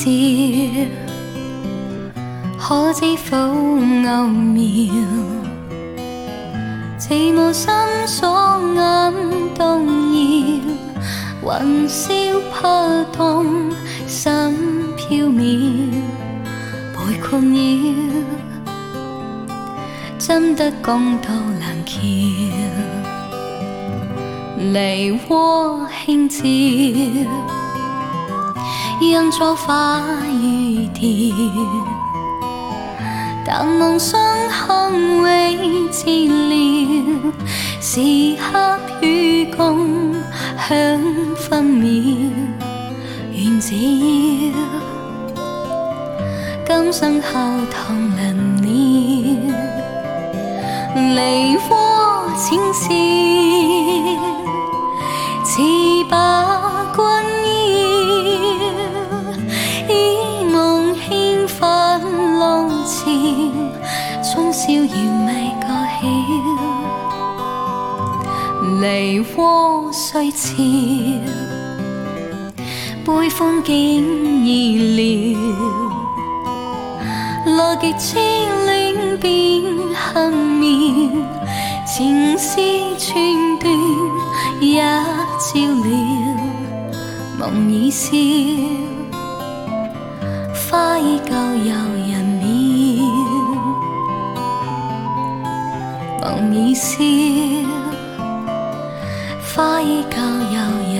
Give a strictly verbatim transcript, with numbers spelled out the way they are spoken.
笑，可知否奧妙？寂寞心鎖眼動搖，雲霄拍動心飄渺，被困擾，真得講到藍橋，梨渦輕照，讓作花語調，但望傷口永治療，時刻與共享分秒，願只要今生後同臨了，梨渦淺笑，似把君邀，以夢輕發浪潮，終宵遙未覺曉，梨渦雖潮，悲歡竟已了，樂極痴戀變恨妙，情絲寸斷也照了，夢已消，花依舊遊人渺，夢已消，花依舊遊人